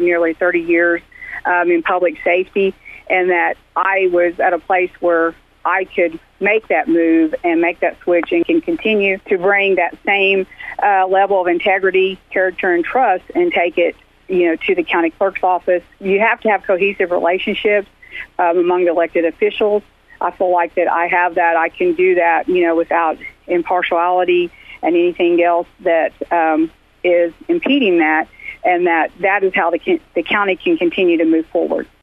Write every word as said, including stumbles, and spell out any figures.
nearly thirty years um, in public safety, and that I was at a place where I could make that move and make that switch and can continue to bring that same uh, level of integrity, character, and trust and take it, you know, to the county clerk's office. You have to have cohesive relationships um, among the elected officials. I feel like that I have that. I can do that, you know, without impartiality and anything else that um, is impeding that, and that that is how the, the county can continue to move forward.